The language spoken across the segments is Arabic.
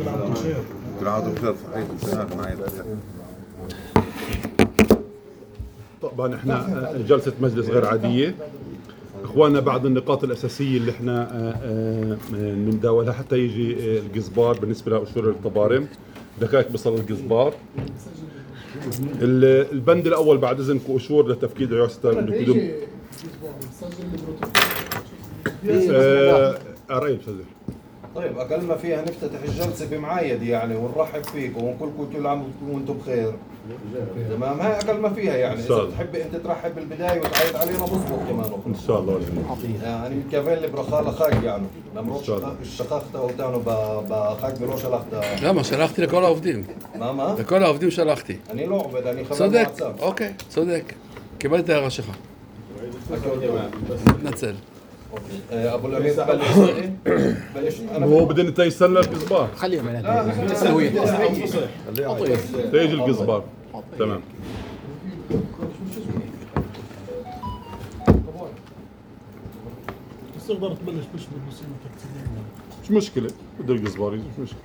كل عام بخير صحيح وسلامة معي. طبعا احنا جلسة مجلس غير عادية اخواننا. بعض النقاط الاساسية اللي احنا بنتداولها حتى يجي الجزبار بالنسبة لأشهر الطبارم دقائق بصل الجزبار. البند الاول بعد اذنكم اشور لتفكير عيوستا لقدوم قريب سجل. طيب اقل ما فيها نفتتح الجلسه بمعايد يعني ونرحب فيكم ونقول لكم كل عام وانتم بخير. تمام، هاي اقل ما فيها يعني. اذا بتحب انت ترحب بالبدايه وتعيد علينا بظبط كمان ان شاء الله يعني كافيل برخاله خاج يعني نمرش الشقاقة وتانو بخاج بروش الاخت. למה? שלחתי לכל העובדים. מה? לכל העובדים שלחתי. אני לא עובד, אני חבר צודק, מועצה. אוקיי, צודק. קיבלתי את ההערה שלך. מתנצל. ابو الامير بلش هو بدنا يستنى الجزبار. خليهم على تسويه تيجي الجزبار. تمام. بس تقدر تبلش بالمصيبه التكتيكيه. مش مشكلة بده الجزبار يجي مش مشكلة.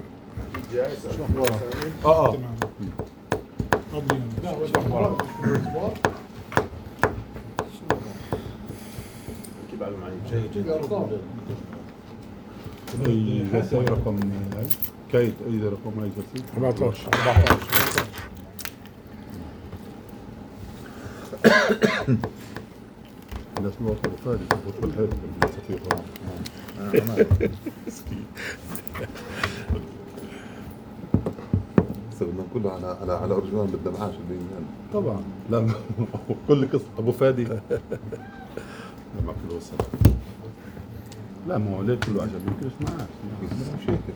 اي جلسة رقم كايت اي رقم هاي جلسة 14 الناس ما وصلوا فادي في الحيط بالسفير. بدنا كله على ارجوان بالدمعاش اللي طبعا لا كل قصة ابو فادي ما كله وصل. لا ما هو ليه كله عجب يمكنش معاه مش هيك.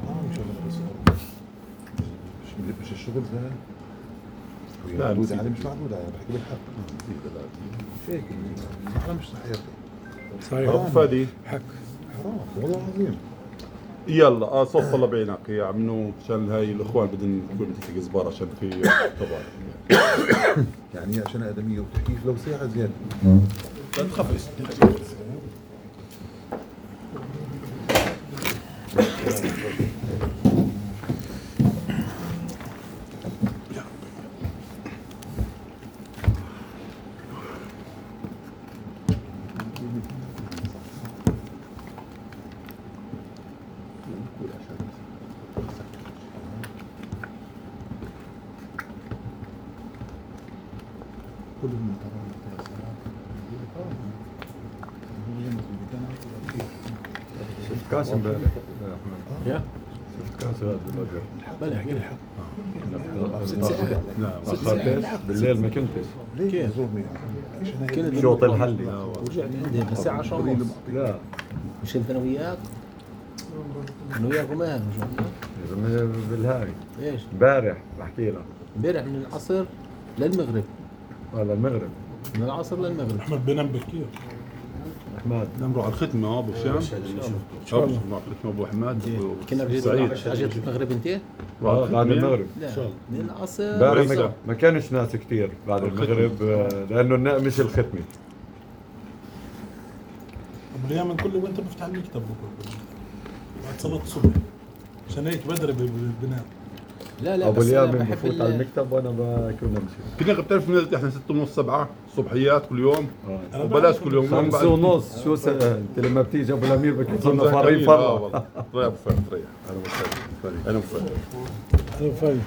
مش الشغل زي لا معدود عليه مش معدود عليه بحكي بالحق. مش هيك احنا مش صحيح. صحيح ابو فادي حق حرام والله العظيم. يلا صوت طلب عينك يا عمنو عشان هاي الاخوان بدهم يكون في جزبار عشان في طبعا يعني هي عشان ادميه وتحكيش لو ساعه زياده. لا تخافش. شفت كاس امبارح يا شفت كاس هذا الرجل بلا احكي الحق نعم ما اخذتش بالليل ما كنتش ليه زورني يعني؟ شوط الحلي ورجعت عندي الساعه 10 ونص. لا مش انت انا وياك؟ انا وياك وماهر مش وياك؟ بالهاي ايش؟ امبارح بحكي لك امبارح من العصر للمغرب. ولا المغرب من العصر للمغرب. احمد بينام بكير. احمد نمروا على الختمة ابو هشام. نمروا على الختمة ابو حماد كنا سعيد. اجت المغرب انت؟ بعد المغرب لا من العصر امبارح ما كانش ناس كثير بعد المغرب لانه مش الختمه. ابو اليمن كل وانت بفتح المكتب بكره بعد صلاه الصبح عشان هيك بدري بنام. لا لا ابو بس أنا اليمن بحب بفوت على المكتب وانا كنا مشي كنا بتعرف نزلت احنا 6:30 7 صبحيات كل يوم أنا وبلاش كل يوم 5:30 شو انت لما بتيجي ابو الامير بدك تصير فارين اه فرة والله طيب فرق طيب انا مستعد انا مستعد انا فاي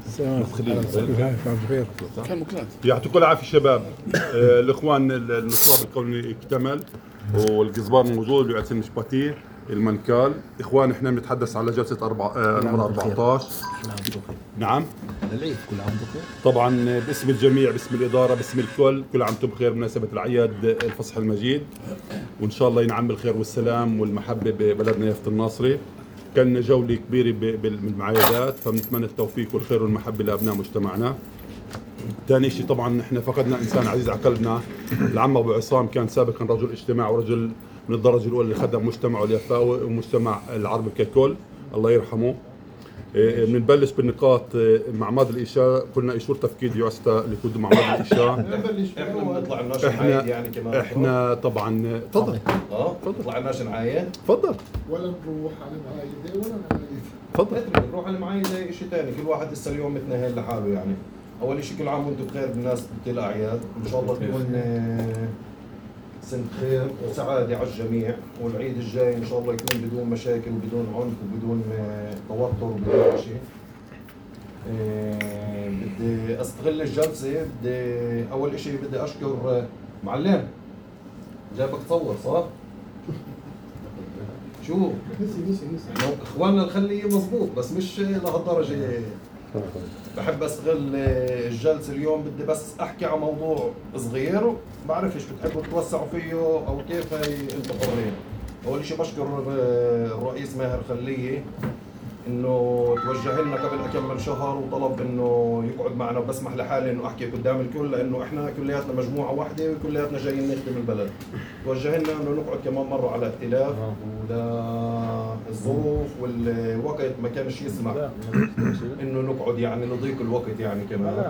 كان مكلات. يعطيكم العافيه شباب. الاخوان النصاب الكوني اكتمل والجزبار موجود ويعطينا شباتيه المنكال. اخوان احنا بنتحدث على جلسه نمره 14. نعم العيد كل عام بخير. طبعا باسم الجميع باسم الاداره باسم الكل كل عام وانتم بخير بمناسبه الاعياد الفصح المجيد وان شاء الله ينعم بالخير والسلام والمحبه ببلدنا يافت الناصري. كان جوله كبيره بالمعايدات فبنتمنى التوفيق والخير والمحبه لابناء مجتمعنا. ثاني شيء طبعا احنا فقدنا انسان عزيز على قلبنا. العم ابو عصام كان سابقا رجل اجتماع ورجل من الدرجه الاولى اللي خدم مجتمعه اليافاوي ومجتمع العربي ككل الله يرحمه. بنبلش بالنقاط مع ماضي الإشاء. قلنا إشور تفكير يعستا لكود مع ماضي الإشاء. احنا بنطلع لناش نعايد يعني كمان. احنا طبعا تفضل نطلع لناش نعايد. تفضل ولا نروح على معايدة ولا نعايد. تفضل. نروح المعايدة شيء ثاني، كل واحد لسه اليوم متنهل لحاله يعني. اول شيء كل عام وانتم بخير بالناس بالاعياد، ان شاء الله تكون سنة خير وسعادة على الجميع، والعيد الجاي ان شاء الله يكون بدون مشاكل وبدون عنف وبدون توتر وبدون شيء. بدي استغل الجلسة، بدي اول شيء بدي اشكر معلم جابك تصور صح؟ شو؟ نسي اخواننا الخلية مزبوط بس مش لهالدرجة. بحب استغل الجلسة اليوم، بدي بس احكي عن موضوع صغير، بعرفش بتحبوا تتوسعوا فيه او كيف، هي انتم حرين. اول شيء بشكر الرئيس ماهر خلية انه توجه لنا قبل كم من شهر وطلب انه يقعد معنا، وبسمح لحالي انه احكي قدام الكل لانه احنا كلياتنا مجموعه واحده وكلياتنا جايين نخدم البلد. توجه لنا انه نقعد كمان مره على ائتلاف، وللظروف والوقت ما كانش يسمح انه نقعد يعني لضيق الوقت يعني كمان.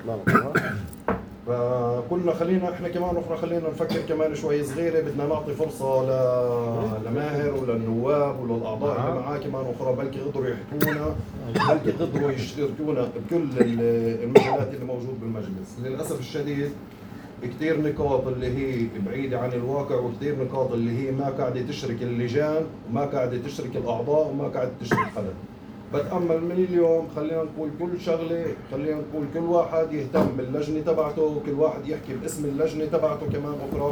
فقلنا خلينا احنا كمان اخرى خلينا نفكر كمان شوي صغيره، بدنا نعطي فرصه لماهر وللنواب وللاعضاء اللي معاه كمان اخرى، بلكي قدروا يحكونا، بلكي قدروا يشاركونا بكل المجالات اللي موجود بالمجلس. للاسف الشديد كثير نقاط اللي هي بعيده عن الواقع، وكثير نقاط اللي هي ما قاعده تشرك اللجان وما قاعده تشرك الاعضاء وما قاعده تشرك حدا. بتأمل من اليوم خلينا نقول كل شغلة، خلينا نقول كل واحد يهتم باللجنة تبعته، وكل واحد يحكي باسم اللجنة تبعته كمان أخرى،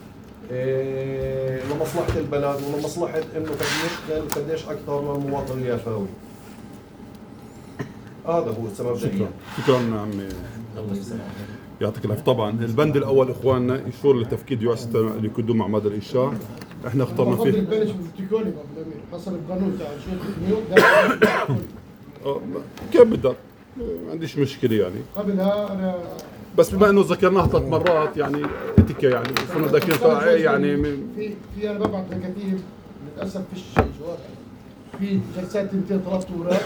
لمصلحة البلد ولمصلحة إنه قديش أكثر من المواطن اليافاوي. هذا هو السبب. شكرا عمي، يعطيك العافية. طبعا البند الأول إخواننا يشور لتفكير يؤسسة لقدوم معمد الإنشاء، احنا اخترنا فيه البلش بفتكوني حسب القانون تاع شو كيف بدك، ما عنديش مشكلة يعني. قبلها انا بس بما انه ذكرناها 3 مرات يعني اتيكا يعني كنا ذاكرتها يعني في انا ببعث مكاتيب للاسف فيش جواب، في جلسات 2 3 اوراق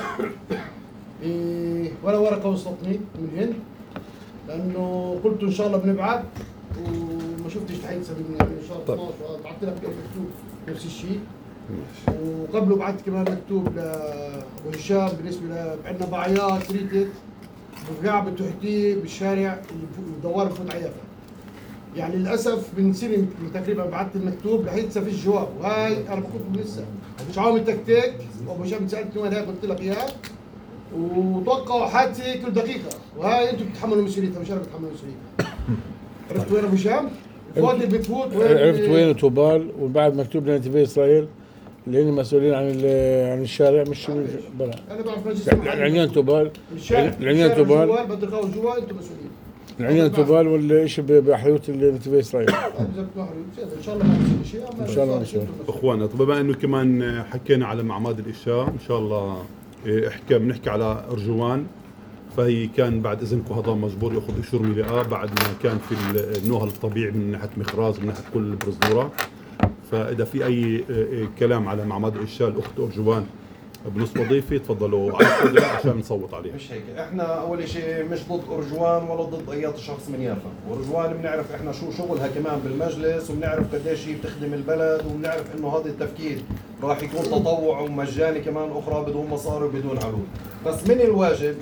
ولا ورقه وصلتني من الهند، لانه قلت ان شاء الله بنبعث وما شفتش تحديث من شهر 12 بعثت لك مكتوب نفس الشيء. وقبله بعثت كمان مكتوب لابو هشام بالنسبه عندنا ضعيات ريتت بقاع بتحتيه بالشارع الدوار بفوت عيافه. يعني للاسف من سنه تقريبا بعثت المكتوب لحد ما فيش جواب، وهاي انا بكتب لسه مش عامل تكتيك. وابو هشام سالتني وين هيك قلت لك اياه، وتوقعوا حادثه كل دقيقه، وهاي انتم بتتحملوا مسؤوليتها مش انا بتحمل مسؤوليتها. عرفت وين ابو هشام؟ الفوت اللي بتفوت عرفت وين توبال، وبعد مكتوب لنا تي اسرائيل اللي هن مسؤولين عن الشارع مش بلا. انا بعرف مجلس العنيان توبال، العنيان توبال بدك تخاووا جوا انتم مسؤولين. العنيان توبال ولا شيء بحيوت النتيفه اسرائيل. ان شاء الله ما بصير شيء، ان شاء الله ما بصير. اخوانا بما انه كمان حكينا على معماد الاشاء، ان شاء الله بنحكي على ارجوان، فهي كان بعد اذنكم هذا مجبور ياخذ اشور ملئه بعد ما كان في النهل الطبيعي من ناحيه مخراز من ناحيه كل البرزدوره. فاذا في اي كلام على معماد الاشاء الاخت ارجوان بنستضيفه تفضلوا على القدرة عشان نصوت عليه. مش هيك، احنا اول شيء مش ضد ارجوان ولا ضد اي شخص من يافا، وارجوان بنعرف احنا شو شغلها كمان بالمجلس، وبنعرف قديش هي بتخدم البلد، وبنعرف انه هذا التفكير راح يكون تطوع ومجاني كمان اخرى بدون مصاري وبدون عروض. بس من الواجب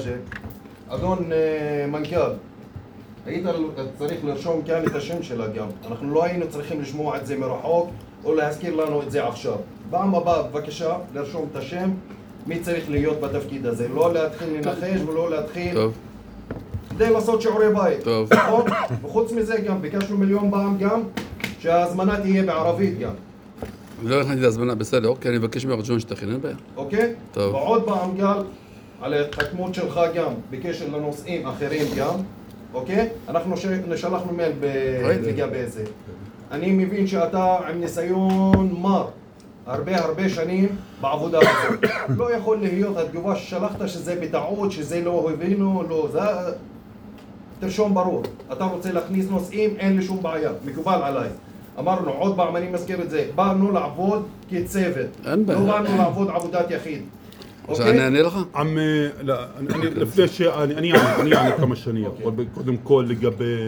اظن منكال هي التصريح للشوم كانت تشمش لقام אנחנו לא היינו צריכים לשמוע את זה מרחוק או להזכיר לנו את זה עכשיו. פעם הבאה בבקשה לרשום את השם מי צריך להיות בתפקיד הזה, לא להתחיל לנחש ולא להתחיל כדי לעשות שיעורי בית. וחוץ מזה גם ביקשנו מיליון פעם גם שההזמנה תהיה בערבית גם. לא נכנסתי להזמנה, בסדר, אוקיי, אני מבקש מארג'ון שתכין, אין בעיה. אוקיי? טוב. ועוד פעם גל על ההתחכמות שלך גם בקשר לנושאים אחרים גם. אוקיי? אנחנו שלחנו מייל לגבי זה. אני מבין שאתה עם ניסיון מר, הרבה שנים בעבודה הזאת. לא יכול להיות התגובה ששלחת שזה בטעות, שזה לא הבינו, לא, זה... תרשום ברור. אתה רוצה להכניס נושאים, אין לי שום בעיה, מקובל עליי. אמרנו, עוד פעם אני מזכיר את זה, באנו לעבוד כצוות. לא באנו לעבוד עבודת יחיד. אני אענה לך? عمي لا انا לפני شيء انا يعني كم شنيه قدم كل לגבי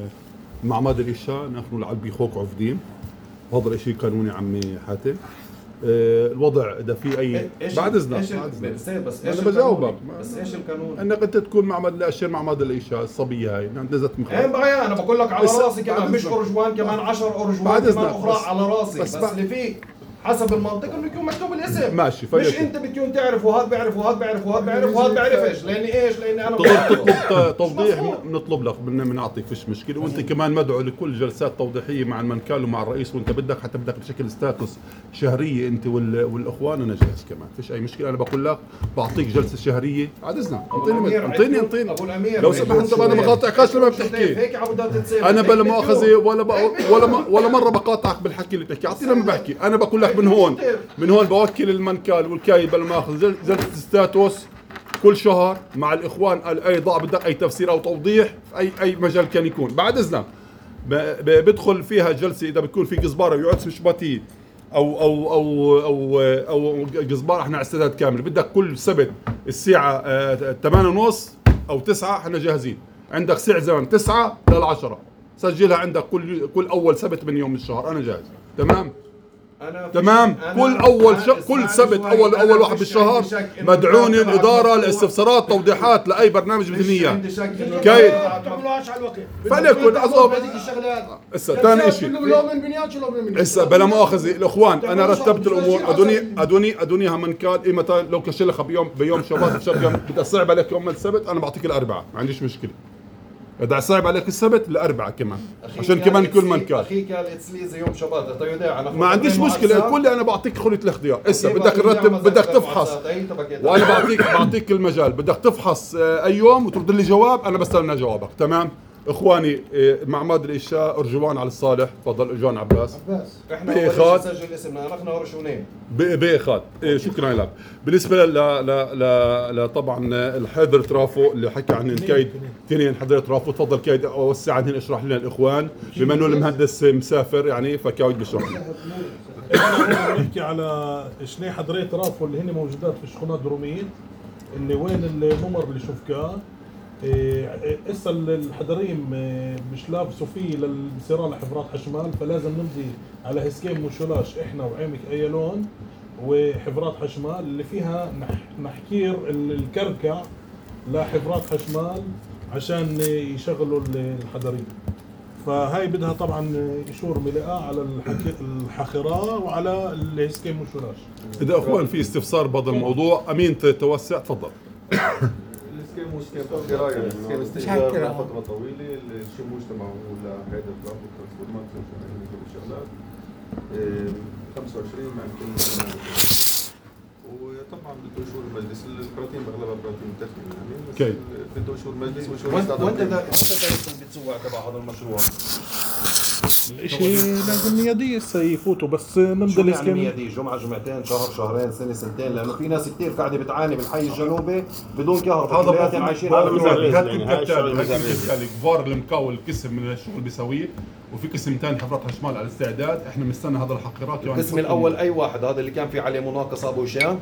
معمد الاشاء نحن العلبي خوك عفدين وهذا الشيء قانوني عمي حاتم الوضع اذا في اي بعد اذنك بس انا بجاوبك بس ايش القانون؟ انك انت تكون معمد الاشير معمد الاشاء الصبيه هاي نزلت ايه بقى انا بقول لك على راسي كمان مش ارجوان كمان 10 ارجوان كمان اخرى على راسي بس اللي فيه حسب المنطق انه يكون مكتوب الاسم ماشي مش انت بتكون تعرف وهذا بيعرف وهذا بيعرف وهذا بيعرف وهذا بيعرفش لاني انا تقدر تطلب توضيح بنطلب لك بنعطيك فيش مشكله وانت كمان مدعو لكل جلسات توضيحيه مع المنكال ومع الرئيس وانت بدك حتى بدك بشكل ستاتوس شهريه انت والاخوان انا جاهز كمان فيش اي مشكله انا بقول لك بعطيك جلسه شهريه عاد اذنك انطيني ابو الامير لو سمحت انا ما بقاطعكش لما بتحكي هيك عبودات تتصير انا بلا مؤاخذه ولا مره بقاطعك بالحكي اللي بتحكي اعطيني لما بحكي انا بقول لك من هون بوكل المنكال والكاي بلا مؤاخذه جلسه ستاتوس كل شهر مع الاخوان اي ضاع بدك اي تفسير او توضيح في اي مجال كان يكون بعد اذنك بدخل فيها جلسه اذا بتكون في قزباره ويقعد شباتي او قزباره احنا على استعداد كامل بدك كل سبت الساعه 8:30 او 9 احنا جاهزين عندك ساعه زمن 9 لل10 سجلها عندك كل اول سبت من يوم الشهر انا جاهز تمام تمام كل سبت اول واحد بالشهر مدعوني الاداره لاستفسارات توضيحات لاي برنامج بدنا اياه كيف فليكن اصوب هسه ثاني شيء هسه بلا مؤاخذه الاخوان انا رتبت الامور ادونيها منكال متى لو كشلخه بيوم شباب بشركه بدها صعب عليك يوم السبت انا بعطيك الاربعاء ما عنديش مشكله إذا صعب عليك السبت الأربعاء كمان عشان كمان يكون منكال أخي قال إتسليزي يوم شباط ما عنديش مشكلة الكل أنا بعطيك خلية الاختيار هسه بدك ترتب بدك تفحص وأنا بعطيك المجال بدك تفحص أي يوم وترد لي جواب أنا بستنى جوابك تمام إخواني معمد الإشاء أرجوان على الصالح تفضل أرجوان عباس إحنا أول شيء نسجل اسمنا نحن ورشونين بإخاد شكرا لك بالنسبة ل طبعا الحيدر ترافو اللي حكى عن الكيد اثنين حيدر ترافو تفضل كيد أوسع عنهن اشرح لنا الإخوان بما إنه المهندس مسافر يعني فكايد بشرح احنا نحكي على شني حضرية ترافو اللي هن موجودات في الشخونات دروميين اللي وين الممر اللي شوفكاه اسا الحضريم مش لابسوا فيه للسيران لحفرات حشمال فلازم نمضي على هسكيم مشولاش احنا وعيمك ايلون وحفرات حشمال اللي فيها نحكير الكركع لحفرات حشمال عشان يشغلوا الحضريم فهاي بدها طبعا ايشور ملئة على الحخرة وعلى الهسكيم مشولاش. اذا اخوان في استفسار بهذا الموضوع امين توسع تفضل. السكيم قرايه السكيم استئجار فتره طويله الشموش تبعه لهيدا البلاط والترانسفورمات والشغلات 25 مع كل وطبعا بده شهور المجلس البراطين باغلبها براطين تخمين يعني بس بده شهور مجلس وشهور وانت بتسوق تبع هذا المشروع الشيء لازم ميادية يفوتوا بس نمضي الاسكيم ميادية جمعة جمعتين شهر شهرين سنة سنتين لأنه في ناس كثير قاعدة بتعاني بالحي الجنوبي بدون كهرباء هذا عايشين على كبار المقاول القسم من الشغل بيسويه وفي قسم ثاني حفرات حشمال على الاستعداد احنا بنستنى هذا الحقيرات القسم الأول أي واحد هذا اللي كان في عليه مناقصة أبو هشام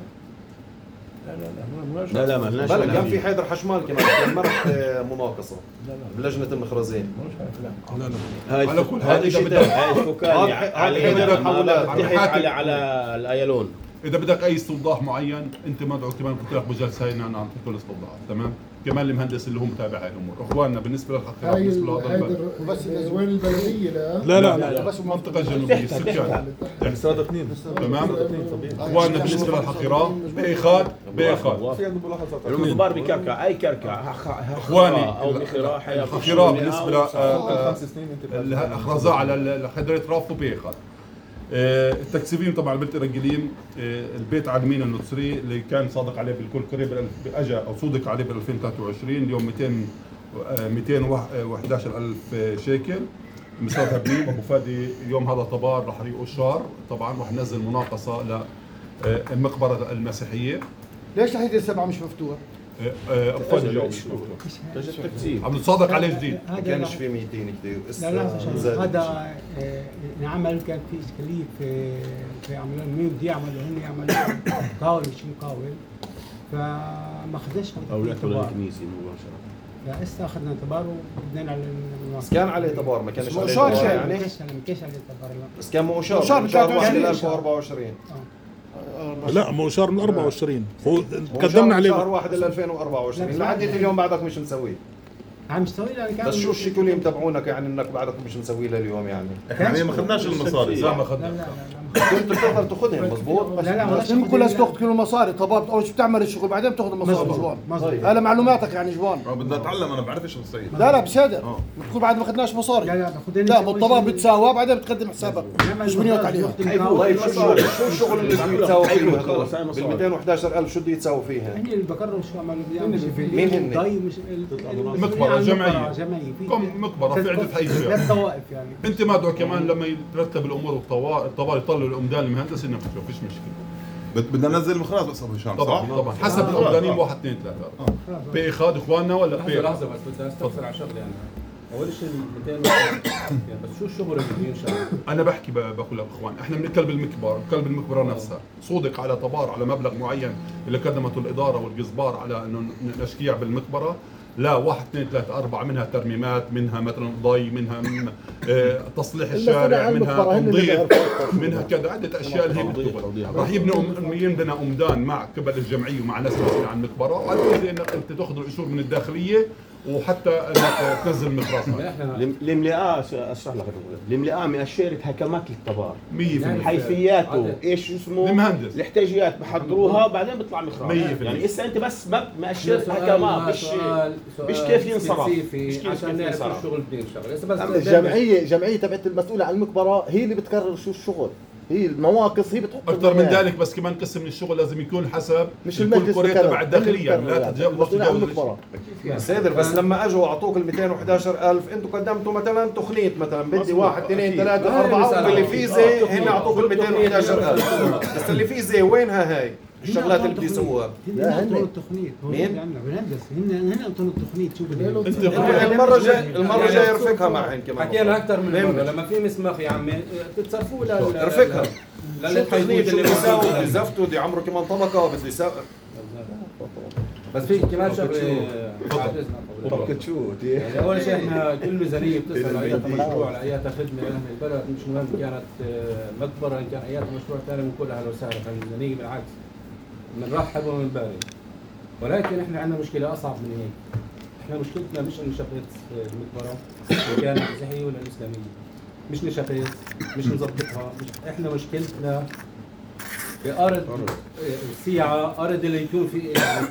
لا ما لناش بلا كان في حيدر حشمال كمان كان مرت مناقصة بلجنة المخرزين على كل هذا هاي فكان على الايلون اذا بدك اي استوضاح معين انت مدعو كمان قلت لك بجلسه هاي نعطيك كل الاستوضاحات تمام كمان المهندس اللي هو متابع هاي الامور اخواننا بالنسبه للحقيقه بالنسبه لهذا بس وين البلديه لا بس المنطقه الجنوبيه السكان استراد 2 تمام اخواننا بالنسبه للحقيقه باخاد الضبار بكركع اي كركع اخواني او مخراحه الحقيقه بالنسبه الاخرزاء على الحضرة رافو باخاد التكسيبين طبعا البيت الرجليم البيت على المينا النصري اللي كان صادق عليه بالكل قريب اجى او صودق عليه بال 2023 اليوم 211,000 شيكل مسافه بنيم ابو فادي اليوم هذا طبار رح يقول شهر طبعا رح ننزل مناقصه للمقبره المسيحيه. ليش الحديد السبعه مش مفتوح؟ ابو فادي اليوم عم نتصادق عليه جديد ما كانش في 200 كثير هذا انعمل كان في اشكاليه في عملوا مين بدي يعملوا هن يعملوا مقاول مش مقاول فما خدش او لا الكنيسه مباشره لا هسه اخذنا اعتبار وبدنا على بس كان عليه اعتبار ما كانش عليه اعتبار يعني ما كانش عليه اعتبار بس كان مؤشر شهر 1 2024 لا مو شهر من 24 هو قدمنا عليه شهر 1 2024 لعديت اليوم بعدك مش مسويه. عم تسوي لها بس شو الشكولين تبعونك يعني انك بعدك مش مسوي لليوم يعني؟ يعني ما اخذناش المصاري صح ما اخذنا. كنت بتقدر تاخذهم مضبوط بس لازم كلها تاخذ كل المصاري. طبعا اول شيء بتعمل الشغل بعدين بتاخذ المصاري جوان. هلا معلوماتك يعني جوان. بدنا نتعلم انا بعرفش الصيد. لا بصدق بتقول بعد ما اخذناش مصاري. لا بالطبق بتساوى بعدين بتقدم حسابك مش بنيوت عليها. طيب شو الشغل اللي بده يتساوي فيه بال 211,000 شو بده يتساوي فيها؟ هن اللي بقرروا شو عملوا مين هن؟ مقبرة جمعية مقبرة في عدة حيثيات. للطوائف يعني. انت ما دعوا كمان لما يترتب الامور والطوارئ يطلعوا الامدان المهندس انه ما فيش مشكله. بدنا ننزل المخراج بس ابو هشام طبعا طبعا حسب الامدانين 1 2 3 في اخذ اخواننا ولا في لحظه بس بدي استفسر على شغله يعني اول شيء 200 يعني بس شو الشغل اللي بينشأ؟ انا بحكي بقول لك اخوان احنا بنكلب المكبر كلب المكبره نفسها صودق على طبار على مبلغ معين اللي قدمته الاداره والجزبار على انه نشكيع بالمكبره لا 1 2 3 4 منها ترميمات منها مثلا ضي منها تصليح الشارع منها تنظيف منها كذا عده اشياء اللي هي بتدخل راح يبنى امدان مع قبل الجمعيه ومع ناس مسؤولين عن المكبره وعلى انك انت تاخذ الاجور من الداخليه وحتى انك تنزل المخراج. الاملاء اشرح لك الاملاء من اشياء حكمات الطبار 100% حيثياته ايش اسمه المهندس الاحتياجيات بحضروها بعدين بيطلع مخراج 100% يعني هسه انت بس ماشيات حكمات مش كيف ينصرف مش كيف ينصرف الشغل بده ينشغل. الجمعيه تبعت المسؤوله عن المكبره هي اللي بتقرر شو الشغل هي المواقص هي بتحط اكثر من ذلك بس كمان قسم من الشغل لازم يكون حسب مش المجلس تبع الداخليه يعني لا تتجاوز سيدر بس لما اجوا اعطوك ال 211,000 انتم قدمتوا مثلا تخنيت مثلا بدي 1 2 3 4 واللي في زي هن اعطوك ال 211,000 بس اللي في زي وينها هاي؟ الشغلات اللي بده يسووها هن اعطونا التخنيط مين؟ بنهندس هن اعطونا التخنيط شو بدهم المره الجايه ارفقها معهن كمان حكينا اكثر من مره لما في مسمخ يا عمي تتصرفوا ارفقها شو التخنيط اللي بيساوي زفتوا دي عمره كمان طبقه بده يساوي بس في كمان شغله يعني اول شيء احنا كل ميزانيه بتصل على اياتها مشروع على اياتها خدمه لاهل البلد مش مهم كانت مقبره ان كان اياتها مشروع ثاني من كل اهل وسهلا في الميزانيه بالعكس بنرحب وبنبارك ولكن احنا عندنا مشكله اصعب من هيك. احنا مشكلتنا مش انه شقيت المقبره ان كانت مسيحيه ولا الاسلاميه مش نشقيت مش نظبطها احنا مشكلتنا بأرض السيعة أرض اللي يكون في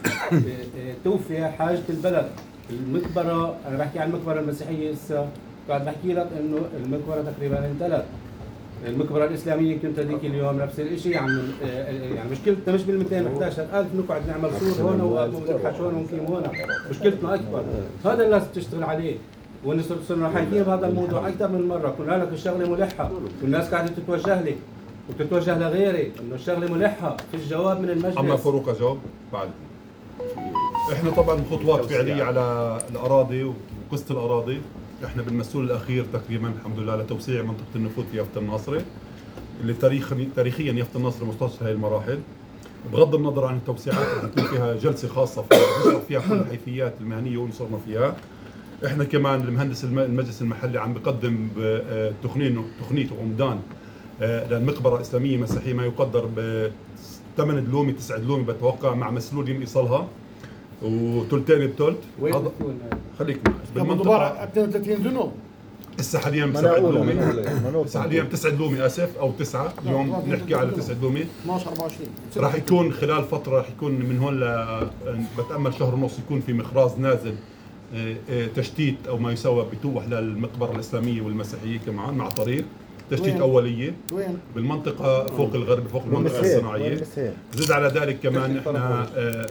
توفي حاجة البلد. المقبرة أنا بحكي عن المقبرة المسيحية هسه قاعد بحكي لك إنه المقبرة تقريبا انتلت. المقبرة الإسلامية كنت هذيك اليوم نفس الشيء يعني مشكلتنا مش بال 211,000 نقعد نعمل سور هون ونبحث هون ونقيم هون مشكلتنا أكبر. هذا اللي لازم تشتغل عليه. صرنا حاكيين بهذا الموضوع أكثر من مرة قلنا لك الشغلة ملحة والناس قاعدة تتوجه لي وتتوجه لغيري انه الشغله ملحه في الجواب من المجلس. اما فاروق اجاوب بعد. احنا طبعا خطوات فعليه على الاراضي وقصه الاراضي احنا بالمسؤول الاخير تقريبا الحمد لله لتوسيع منطقه النفوذ في يافطه الناصري اللي تاريخيا يافطه الناصري مستشفى هاي المراحل. بغض النظر عن التوسيعات يكون فيها جلسه خاصه فيها كل الحيثيات المهنيه واللي صرنا فيها. احنا كمان المهندس المجلس المحلي عم بقدم تخنيط وعمدان للمقبرة الإسلامية مسيحية ما يقدر ب 8 دلومي 9 دلومي بتوقع مع مسؤول يصلها وثلثين بثلث. خليك معي بالمنطقة 32 دنوم هسه حاليا 7 دلومي هسه حاليا 9 دلومي اسف او 9 اليوم بنحكي على 9 دلومي 12 24 راح يكون خلال فترة راح يكون من هون بتأمل شهر ونص يكون في مخراج نازل تشتيت او ما يسوى بتوح للمقبرة الإسلامية والمسيحية كمان مع طريق تشتيت أولية وين؟ بالمنطقة فوق الغرب فوك المنطقة الصناعية. زد على ذلك كمان احنا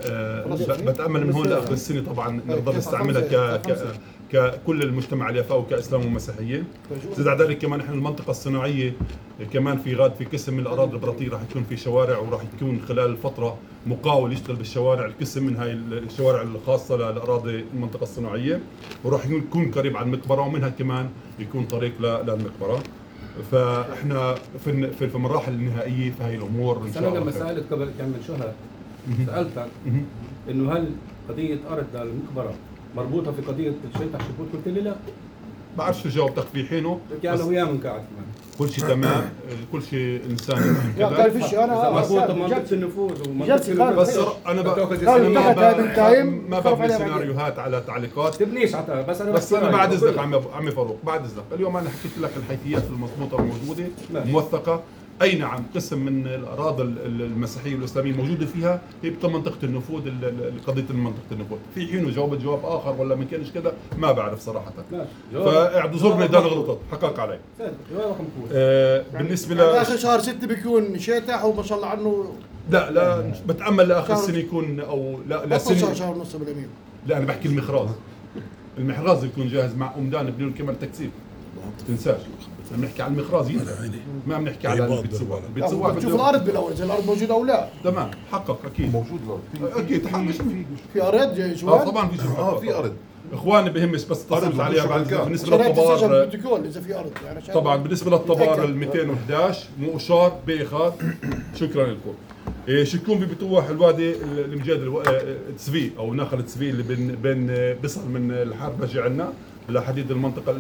بتأمل من هون لآخر السنة طبعا نقدر نستعملها ككل المجتمع اليافاوي كإسلام ومسيحية. زد على ذلك كمان احنا المنطقة الصناعية كمان في قسم من الأراضي البراطية راح يكون في شوارع وراح يكون خلال الفترة مقاول يشتغل بالشوارع القسم من هاي الشوارع الخاصة للأراضي المنطقة الصناعية وراح يكون قريب على المقبرة ومنها كمان يكون طريق للمقبرة. فاحنا في المراحل النهائيه في هاي الامور ان شاء الله. انا لما سالت قبل كم من شهر سالتك انه هل قضيه ارض للمقبره مربوطه في قضيه تشريح شبوط؟ قلت لي لا. بعرفش شو جاوبتك في حينه كان وياه من قاعد كمان كل شيء تمام، كل شيء انساني لا كذا. قال فيش انا مضبوط منطقه النفوذ جلسة قال بس انا ما ببني سيناريوهات على تعليقات. تبنيش حتى بس انا بعد اذنك عمي فاروق، بعد اذنك اليوم انا حكيت لك الحيثيات المضبوطه الموجوده موثقه. اي نعم قسم من الاراضي المسيحيه والاسلاميه موجوده فيها هي بمنطقه النفوذ، قضيه منطقه النفوذ. في حين جاوبت جواب اخر ولا ما كانش كذا ما بعرف صراحه. فاعذرني اذا انا غلطت، حقق علي. بالنسبه ل اخر شهر 6 بيكون شتاء وما شاء الله عنه. لا بتامل لاخر السنه يكون او لا سنه شهر ونص باليمين. لا انا بحكي المخراز يكون جاهز مع أمدان بدون كمان تكثيف. تنساش بنحكي على المخراز ما بنحكي على البيت سواق. بتشوف الارض بالاول اذا الارض موجوده او لا. تمام حقق اكيد موجود اكيد في ارض جوال. طبعا في في ارض اخواني بهمش بس اتصلت عليها بعد. بالنسبه للطبار اذا في ارض يعني طبعا بالنسبه للطبار ال 211 مؤشار باخاذ. شكرا لكم. شكون ببتوح الوادي المجاد تسفي او ناخل تسفي اللي بين بيصل من الحربجه عندنا لحديد المنطقه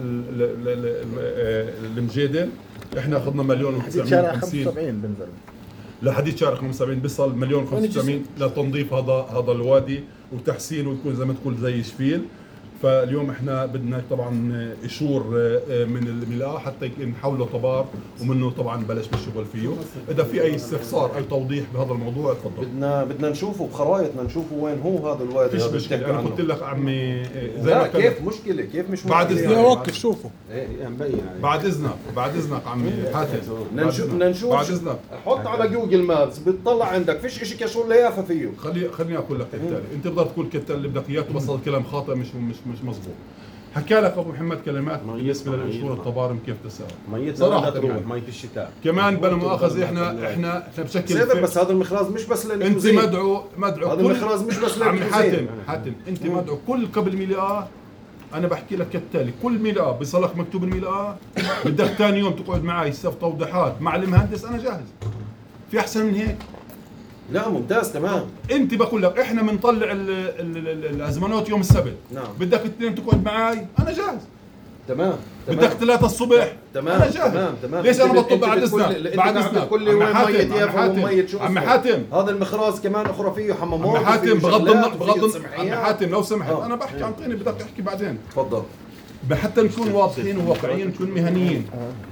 المجيده. احنا اخذنا 1,950,000 شارع 75 بنزل لحديد شارع 75 بيصل 1,095,000 لتنظيف هذا الوادي وتحسينه ويكون زي ما تقول زي شفيل. فاليوم احنا بدنا طبعا ايشور من الملاء حتى نحوله طبار ومنه طبعا بلش بالشغل فيه. اذا في اي استفسار اي توضيح بهذا الموضوع تفضل. بدنا نشوفه بخرايطنا نشوفه وين هو هذا الوادي. فيش مشكله انا قلت لك عمي زي ما كيف مشكله كيف مش مشكله بعد اذنك وقف شوفه مبين بعد اذنك عمي حاتم بدنا نشوف بعد اذنك حط على جوجل مابس بتطلع عندك فيش شيء كشغل ليافه فيه. خليني اقول لك كالتالي انت بتقدر تقول كالتالي اللي بدك اياه توصل الكلام خاطئ مش مظبوط. حكى لك ابو محمد كلمات بالنسبه للقشور الطبارم كيف تساوي صراحه يعني. مية الشتاء كمان بلا مؤاخذه احنا بشكل بس هذا المخراز مش بس انت مدعو هذا المخراز مش بس عم حاتم انت مدعو كل قبل ميلاد. انا بحكي لك كالتالي كل ميلاد بيصلك مكتوب الميلاد بدك ثاني يوم تقعد معي يصير توضيحات مع المهندس انا جاهز. في احسن من هيك؟ لا ممتاز تمام. انت بقول لك احنا بنطلع الازمنات يوم السبت. نعم. بدك اثنين تقعد معي انا جاهز. تمام. بدك 3 الصبح تمام. انا جاهز. تمام. ليش انا بطلب بعد اذنك بعد اذنك كل وين ميت يافا وميت شو عم حاتم هذا المخراز كمان اخرى فيه حمامات. عم حاتم بغض عم حاتم لو سمحت انا بحكي عن طيني بدك تحكي بعدين. تفضل. حتى نكون واضحين وواقعيين نكون مهنيين.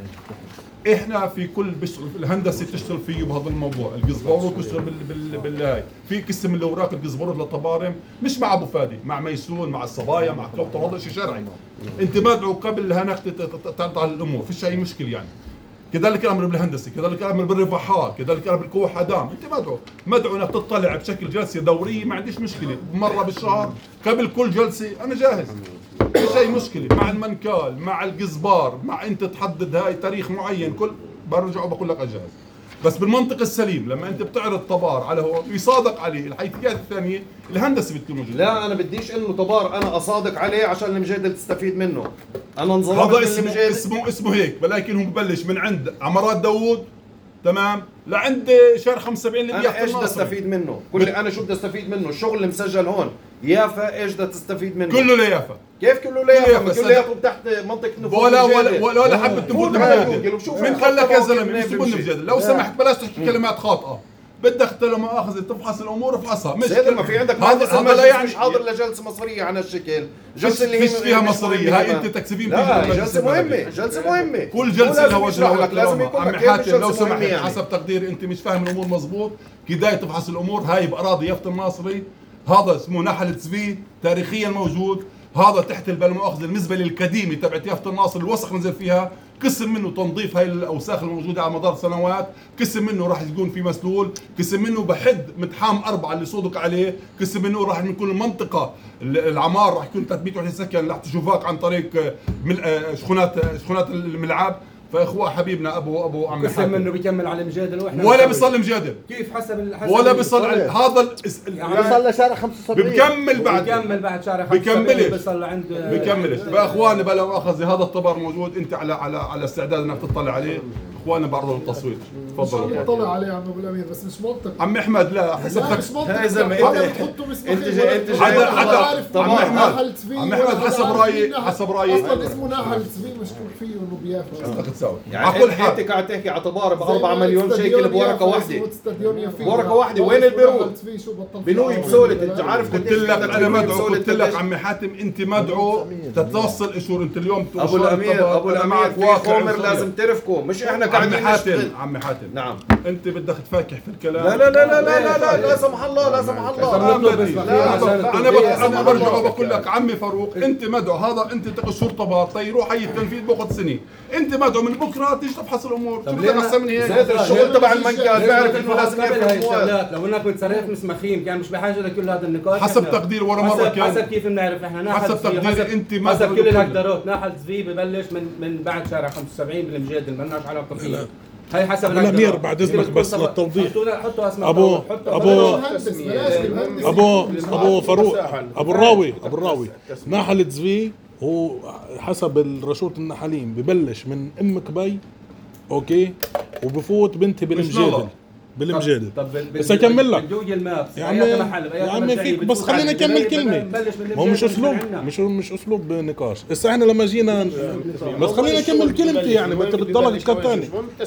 احنا في كل الهندسه تشتغل فيه بهذا الموضوع. القزبورو تشتغل بالهاي في قسم الاوراق القزبورو للطبارم مش مع ابو فادي مع ميسون مع الصبايا مع كوبتر هذا شيء شرعي. انت مدعو قبل هناك تعطى الامور فيش اي مشكله يعني. كذلك الامر بالهندسه كذلك الامر بالرفاحات كذلك الامر بالقوه حدام. انت مدعو انك تطلع بشكل جلسه دوريه ما عنديش مشكله مره بالشهر قبل كل جلسه انا جاهز. مش اي مشكله مع المنكال مع القزبار مع انت تحدد هاي تاريخ معين كل برجع وبقول لك اجهز. بس بالمنطق السليم لما انت بتعرض طبار على هو يصادق عليه الحيثيات الثانيه الهندسه بتكون موجوده. لا انا بديش انه طبار انا اصادق عليه عشان المجادل تستفيد منه. انا انظلمت هذا اسمه هيك ولكن هو ببلش من عند عمارات داوود تمام لعند شارع 75 اللي انا ايش بدي استفيد منه؟ انا شو بدي استفيد منه؟ الشغل اللي مسجل هون يافا ايش بدها تستفيد منه؟ كله ليافا. كيف كله ليافا؟ كله يافا تحت منطقه نفوذ ولا حبه نفوذ بجادل. من قال لك يا زلمه مش تقول بجادل لو سمحت بلاش تحكي كلمات خاطئه. بدك لا مؤاخذه تفحص الامور افحصها مش ما في عندك هذا لا يعني مش حاضر لجلسه مصريه على هالشكل. جلسه اللي فيش فيها مصريه هاي انت تكسبين فيها. جلسه مهمه كل جلسه لها وجه لك لازم يكون عم حاتم لو سمحت حسب تقديري انت مش فاهم الامور مزبوط. كدايه تفحص الامور هاي باراضي يافا الناصري. هذا اسمه نحل تسفيه تاريخيا موجود. هذا تحت البلا مؤاخذه المزبله القديمه تبعت يافا الناصر الوسخ نزل فيها. قسم منه تنظيف هاي الاوساخ الموجوده على مدار سنوات. قسم منه راح يكون في مسلول. قسم منه بحد متحام 4 اللي صودق عليه. قسم منه راح يكون المنطقه العمار راح يكون 300 وحده سكن رح تشوفاك عن طريق شخونات الملعب. فاخوه حبيبنا ابو عم قسم منه بيكمل على مجادل واحنا ولا بيصلي مجادل كيف حسب ولا بيصلي هذا بيصلي شارع 75 بكمل بعد شارع 75 بيصلي عند بكملش. فاخواني بلا مؤاخذه هذا الطبر موجود انت على استعداد انك تطلع عليه. اخواننا بعرضوا التصويت. مش تفضل. عم نطلع عليه عم ابو الامير بس مش منطقي. عم احمد لا حسب مش منطقي. يا زلمة، هذا بتحطوا مسمخين حدا عم احمد حسب رايي اصلا اسمه ناحل تسفين مشكور فيه انه بيافا. يعني انت قاعد تحكي على طباره ب 4 مليون شيكل بورقه واحده. ورقه واحده وين البيروت؟ بنوي بسولة. انت عارف قلت لك انا مدعو. قلت لك عمي حاتم انت مدعو تتوصل اشور. انت اليوم ابو الامير في خمر لازم ترفقه. مش احنا قاعدين عمي حاتم نعم انت بدك تفاكح في الكلام. لا لا لا لا لا لا لا سمح الله لا سمح الله. انا برجع وبقول لك عمي فاروق انت مدعو. هذا انت الشرطه باطي يروح حي التنفيذ باخذ سنه. انت مدعو من بكره تيجي تفحص الامور. شو بدك احسن من هيك؟ الشغل تبع المنكال بيعرف انه لازم يرفع. لو انك بتصرف مسمخين كان مش بحاجه لكل هذا النقاش. حسب تقدير ورا مره كان حسب كيف بنعرف احنا ناحل حسب تقدير انت حسب كل الهقدرات. ناحل زفي ببلش من بعد شارع 75 بالمجادل ما لناش علاقه فيه. هاي حسب الامير بعد اذنك بس للتوضيح. حطوا اسماء ابو فاروق ابو الراوي ناحل زفي هو حسب الرشوت النحالين ببلش من ام كبي اوكي وبفوت بنتي بالمجادل. بس اكمل لك يا عمي فيك بس خلينا نكمل كلمه. هو مش اسلوب مش اسلوب نقاش. هسه احنا لما جينا بس خلينا نكمل كلمتي. يعني ما انت بتضلك تقطعني.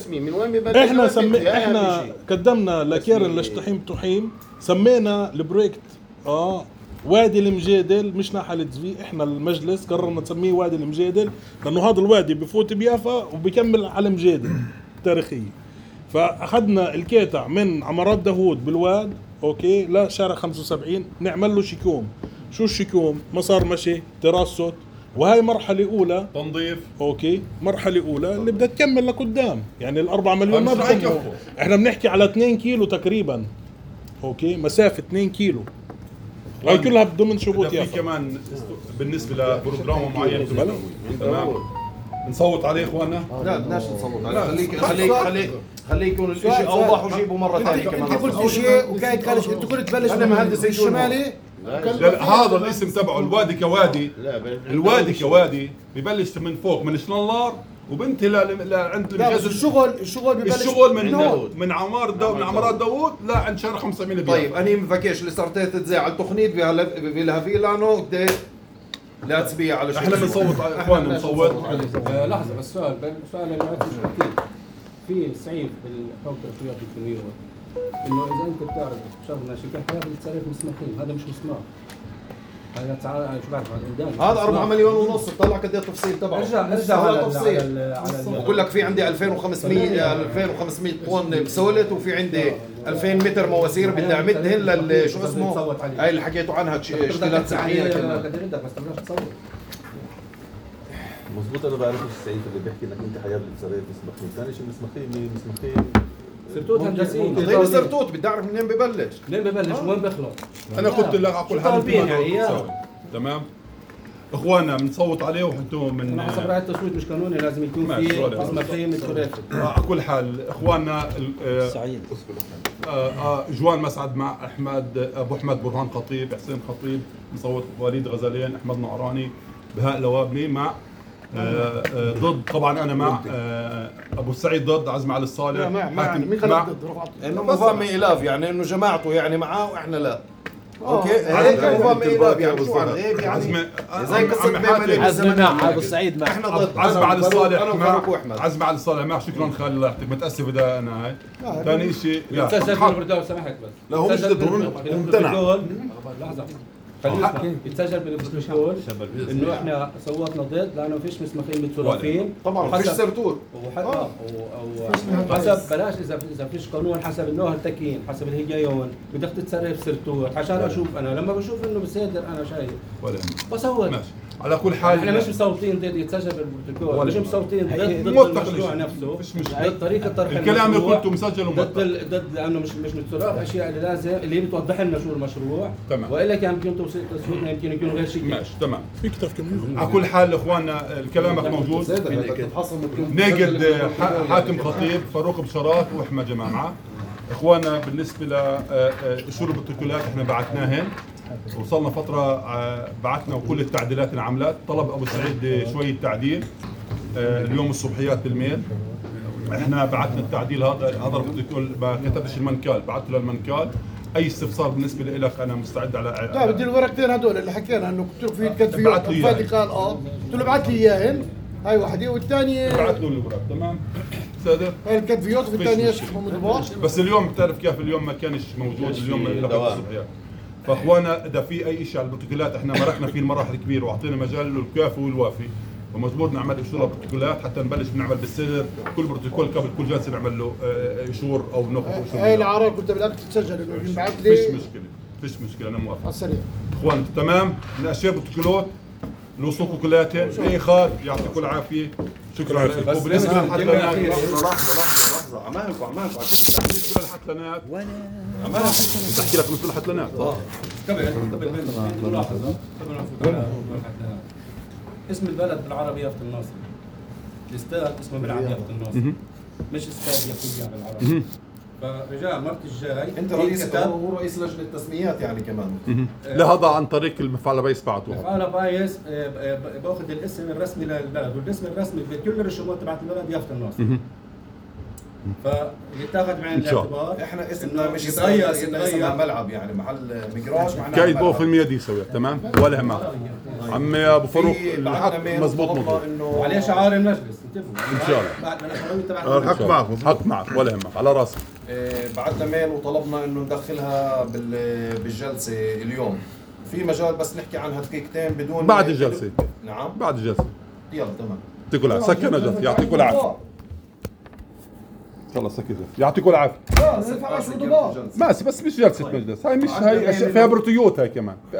احنا قدمنا لكيرن لشطحيم تحيم سمينا البروجكت وادي المجادل مش ناحل زفي. احنا المجلس قررنا نسميه وادي المجادل لانه هذا الوادي بفوت بيافا وبكمل على مجادل تاريخيه. فاخذنا الكيتع من عمارات داوود بالواد اوكي لا شارع 75 نعمل له شيكوم. شو الشيكوم؟ مسار مشي تراسوت. وهي مرحله اولى تنظيف اوكي. مرحله اولى اللي بدها تكمل لقدام. يعني ال4 مليون ما بكفوا. احنا بنحكي على 2 كيلو تقريبا اوكي. مسافه 2 كيلو هاي كلها ضمن شروط يافا. في كمان بالنسبه لبروجرام معين تمام نصوت عليه اخواننا؟ لا بدناش نصوت عليه. خليك يكون الشيء اوضح وجيبه مره ثانيه كمان. انت قلت شيء وكايد قال انت كنت تبلش انا مهندس الشمالي. هذا الاسم تبعه الوادي كوادي. الوادي كوادي ببلش من فوق من شنلار وبنتهي لعند الشغل ببلش من عمارات داوود لا عند شارع 500. طيب انا مفكرش اللي صارت تتذاع على التقنيد بهافيلانو لا تسبيع على احنا بنصوت اخواننا نصوت. لحظه بس سؤال اللي مش اكيد في صعيب بالحكم الرياضي في التنوير انه اذا انت بتعرف شغله شركه حياه بتصرف مسمخين. هذا مش مسمار. هذا تعال شو بعرف هذا 4 مليون ونص. طلع قد ايه التفصيل تبعه. ارجع على تفصيل. بقول لك في عندي 2500 طن بسولت وفي عندي 2000 متر مواسير بدي اعمدهن شو اسمه هاي اللي حكيتوا عنها تشكيلات سحريه كمان. مظبوط. انا بعرف السعيد اللي بيحكي انك انت حياه بتصرف مسمخين. ثاني شيء مسمخين سرتوت هندسيين. غير سرتوت بدي اعرف منين ببلش وين بيخلص. انا قلت لك اقول حاجه تمام. اخواننا بنصوت عليه وحطوه من حسب راي التصويت مش قانوني. لازم يكون في مسمخين مترافق. على كل حال اخواننا سعيد جوان مسعد مع ابو احمد برهان خطيب حسين خطيب مصوت وليد غزالين احمد نعراني بهاء لوابني مع ضد. طبعا انا مع ابو سعيد ضد عزمي علي الصالح. مع انه نظام الاف يعني انه جماعته يعني معاه واحنا لا. اوكي هيك نظام الاف يعني شو هيك يعني زي قصه عزمي مع ابو سعيد مع احنا ضد عزمي علي الصالح مع عزمي علي الصالح مع. شكرا خالد الله يعطيك متاسف اذا انا هاي. ثاني شيء لا يتسجل بالبروتوكول سمحت بس. لا هو مش ضد ممتنع. لحظه يتسجل بالبروتوكول انه احنا صوتنا ضد لانه فيش مسمخين متسولفين. طبعا فيش سرتور حسب بلاش اذا فيش قانون حسب النوع التكيين حسب الهجايون بدك تتصرف سرتور عشان اشوف. انا لما بشوف انه بصادر انا شايف بصوت. على كل حال احنا مش مصوتين ضد. يتسجل بالبروتوكول مش مصوتين ضد المشروع نفسه. ضد طريقه طرح الكلام اللي قلته مسجل ضد لانه مش متسولف اشياء اللي لازم اللي بتوضح لنا شو المشروع. تمام. والا كان يمكن تصويتنا يمكن يكون غير شيء. ماشي تمام. فيك تفكير. على كل حال اخواننا كلامك موجود. ناقد حاتم خطيب فاروق بشارات واحمد جماعه. اخواننا بالنسبه لشرب البروتوكولات احنا بعثناهن. وصلنا فتره بعثنا وكل التعديلات انعملت. طلب ابو سعيد شويه تعديل اليوم الصبحيات بالميل احنا بعثنا التعديل هذا البروتوكول، ما كتبش المنكال، بعثته للمنكال. اي استفسار بالنسبه لك انا مستعد على لا بدي الورقتين هذول اللي حكينا انه قلت له في كتفيات ابعت لي فادي قال قلت له ابعث لي اياهن، هاي وحده والثانيه بعث له الورق. تمام سادة، هاي الكتفيات والثانيه ايش مضبوط. بس اليوم بتعرف كيف اليوم ما كانش موجود، اليوم الصبحيات. فاخوانا اذا في اي شيء على البروتوكولات احنا مرقنا فيه المراحل كبيره واعطينا مجال للكافي والوافي، ومجبور نعمل اشور بروتوكولات حتى نبلش نعمل بالسر كل بروتوكول قبل كل جلسه نعمل له اشور او ناخذ اشور. هاي الاعراض كنت بدك تتسجل انه ينبعث لي. فيش مشكله انا موافق. على السريع. اخوان تمام، الاشياء بروتوكولات الوثوق كلياتها اي خال يعطيكم العافيه. شكرا لكم. بالنسبه للحتلانات لحظه عمالكم بالنسبه للحتلانات بدي احكي لك مثل الحتلانات قبل ملاحظه قبل ما نفوت على الحتلانات. اسم البلد بالعربي يافط الناصر، الاستاد اسمه ملعب يافط الناصر، مش استاد يافطية بالعربي. فرجاء مرت الجاي انت رئيس هو رئيس لجنه التسميات يعني كمان. لا هذا عن طريق المفعل بايس بعته. المفعل بايس باخذ الاسم الرسمي للبلد، والاسم الرسمي بكل الرسومات تبعت البلد يافط الناصر. فيتاخذ بعين الاعتبار احنا اسمنا مش اسمنا ملعب يعني محل مجراج معناها كايد بو في المية دي يسويها تمام ولا همك عمي ابو فاروق الحق مزبوط وعليه شعار المجلس انتبهوا ان شاء الله. الحق معكم، حق معك ولا همك على راسك. بعثنا ميل وطلبنا انه ندخلها بالجلسه اليوم. في مجال بس نحكي عنها دقيقتين بدون بعد الجلسه. نعم بعد الجلسه. يلا تمام. يعطيكم العافيه. سكر نجف يعطيكم العافيه. خلص سكر يعطيكم العافيه. لا بس مش جلسه مجلس، هاي مش هاي فيها بروتويوت هاي كمان.